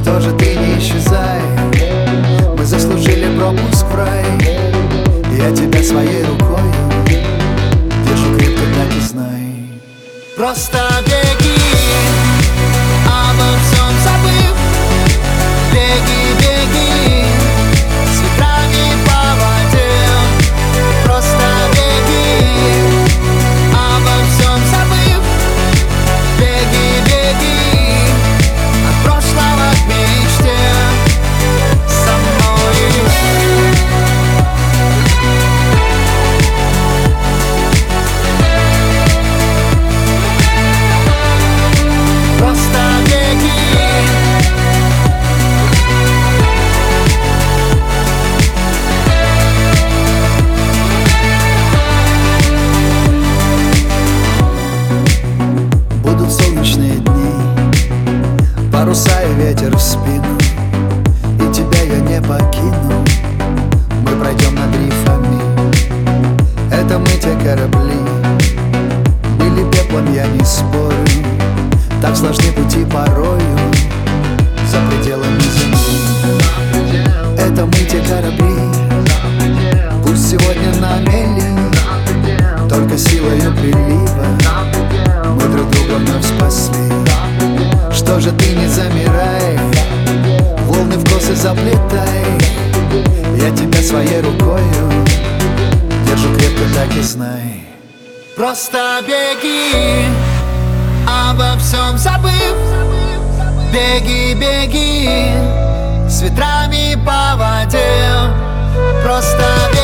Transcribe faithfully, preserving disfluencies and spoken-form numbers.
Что же ты не исчезай, мы заслужили пропуск в рай. Я тебя своей рукой держу крепко, так и знай. Просто беги, обо всем забыв. Беги, беги, с ветрами по воде. Просто беги, обо всем забыв. Беги, беги, от прошлого к мечте со мной. Просто беги. Будут солнечные дни, паруса и ветер в спину, и тебя я не покину. Мы пройдем над рифами, это мы те корабли. Были пеплом, я не спорю, так сложны пути порою за пределами земли. Это мы те корабли, пусть сегодня на мели, только силою прилива мы друг друга вновь спасли. Что же ты не замирай, волны в косы заплетай. Я тебя своей рукою держу крепко, так и знай. Просто беги, обо всем забыв. Беги, беги, с ветрами по воде. Просто беги.